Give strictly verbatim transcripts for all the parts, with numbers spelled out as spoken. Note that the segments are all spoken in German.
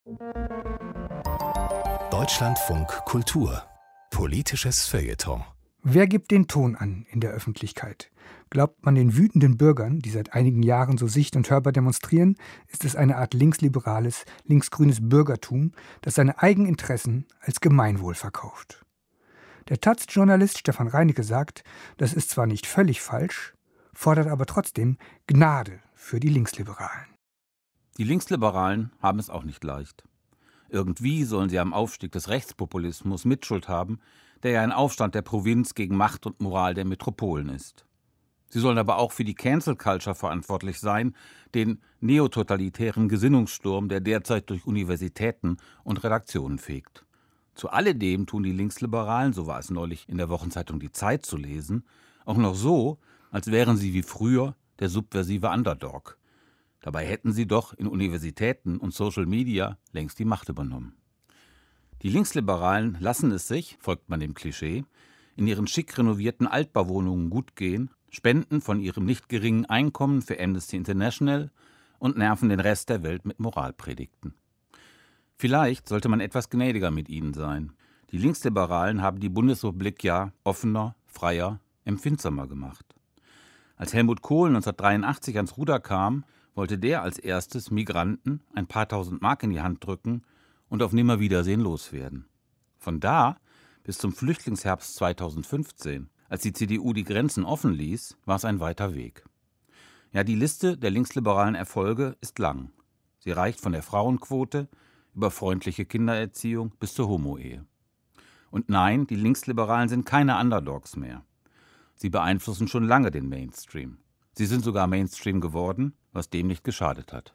Deutschlandfunk Kultur. Politisches Feuilleton. Wer gibt den Ton an in der Öffentlichkeit? Glaubt man den wütenden Bürgern, die seit einigen Jahren so sicht- und hörbar demonstrieren, ist es eine Art linksliberales, linksgrünes Bürgertum, das seine Eigeninteressen als Gemeinwohl verkauft. Der Taz-Journalist Stefan Reinecke sagt, das ist zwar nicht völlig falsch, fordert aber trotzdem Gnade für die Linksliberalen. Die Linksliberalen haben es auch nicht leicht. Irgendwie sollen sie am Aufstieg des Rechtspopulismus Mitschuld haben, der ja ein Aufstand der Provinz gegen Macht und Moral der Metropolen ist. Sie sollen aber auch für die Cancel Culture verantwortlich sein, den neototalitären Gesinnungssturm, der derzeit durch Universitäten und Redaktionen fegt. Zu alledem tun die Linksliberalen, so war es neulich in der Wochenzeitung Die Zeit zu lesen, auch noch so, als wären sie wie früher der subversive Underdog. Dabei hätten sie doch in Universitäten und Social Media längst die Macht übernommen. Die Linksliberalen lassen es sich, folgt man dem Klischee, in ihren schick renovierten Altbauwohnungen gut gehen, spenden von ihrem nicht geringen Einkommen für Amnesty International und nerven den Rest der Welt mit Moralpredigten. Vielleicht sollte man etwas gnädiger mit ihnen sein. Die Linksliberalen haben die Bundesrepublik ja offener, freier, empfindsamer gemacht. Als Helmut Kohl neunzehnhundertdreiundachtzig ans Ruder kam, wollte der als erstes Migranten ein paar tausend Mark in die Hand drücken und auf Nimmerwiedersehen loswerden. Von da bis zum Flüchtlingsherbst zweitausendfünfzehn, als die C D U die Grenzen offen ließ, war es ein weiter Weg. Ja, die Liste der linksliberalen Erfolge ist lang. Sie reicht von der Frauenquote über freundliche Kindererziehung bis zur Homo-Ehe. Und nein, die Linksliberalen sind keine Underdogs mehr. Sie beeinflussen schon lange den Mainstream. Sie sind sogar Mainstream geworden, was dem nicht geschadet hat.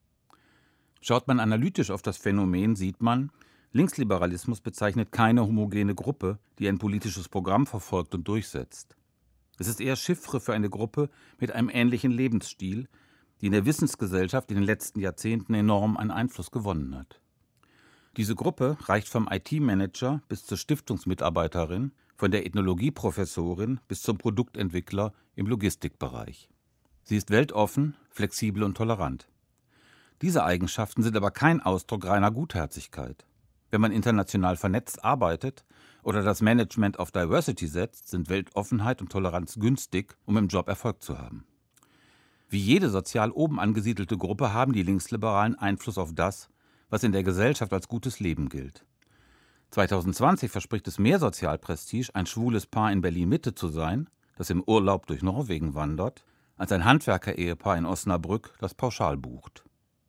Schaut man analytisch auf das Phänomen, sieht man, Linksliberalismus bezeichnet keine homogene Gruppe, die ein politisches Programm verfolgt und durchsetzt. Es ist eher Chiffre für eine Gruppe mit einem ähnlichen Lebensstil, die in der Wissensgesellschaft in den letzten Jahrzehnten enorm an Einfluss gewonnen hat. Diese Gruppe reicht vom I T-Manager bis zur Stiftungsmitarbeiterin, von der Ethnologieprofessorin bis zum Produktentwickler im Logistikbereich. Sie ist weltoffen, flexibel und tolerant. Diese Eigenschaften sind aber kein Ausdruck reiner Gutherzigkeit. Wenn man international vernetzt arbeitet oder das Management auf Diversity setzt, sind Weltoffenheit und Toleranz günstig, um im Job Erfolg zu haben. Wie jede sozial oben angesiedelte Gruppe haben die Linksliberalen Einfluss auf das, was in der Gesellschaft als gutes Leben gilt. zweitausendzwanzig verspricht es mehr Sozialprestige, ein schwules Paar in Berlin-Mitte zu sein, das im Urlaub durch Norwegen wandert, als ein Handwerker-Ehepaar in Osnabrück, das pauschal bucht.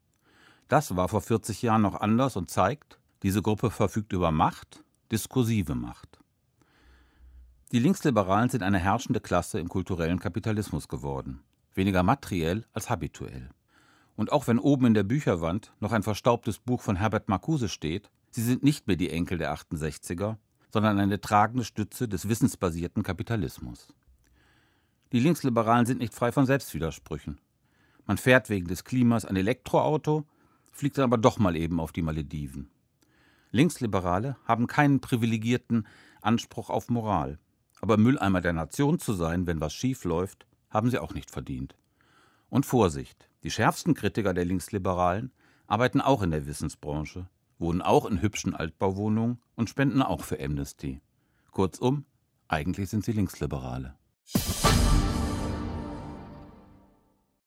Das war vor vierzig Jahren noch anders und zeigt, diese Gruppe verfügt über Macht, diskursive Macht. Die Linksliberalen sind eine herrschende Klasse im kulturellen Kapitalismus geworden, weniger materiell als habituell. Und auch wenn oben in der Bücherwand noch ein verstaubtes Buch von Herbert Marcuse steht, sie sind nicht mehr die Enkel der achtundsechziger, sondern eine tragende Stütze des wissensbasierten Kapitalismus. Die Linksliberalen sind nicht frei von Selbstwidersprüchen. Man fährt wegen des Klimas ein Elektroauto, fliegt dann aber doch mal eben auf die Malediven. Linksliberale haben keinen privilegierten Anspruch auf Moral. Aber Mülleimer der Nation zu sein, wenn was schief läuft, haben sie auch nicht verdient. Und Vorsicht, die schärfsten Kritiker der Linksliberalen arbeiten auch in der Wissensbranche, wohnen auch in hübschen Altbauwohnungen und spenden auch für Amnesty. Kurzum, eigentlich sind sie Linksliberale.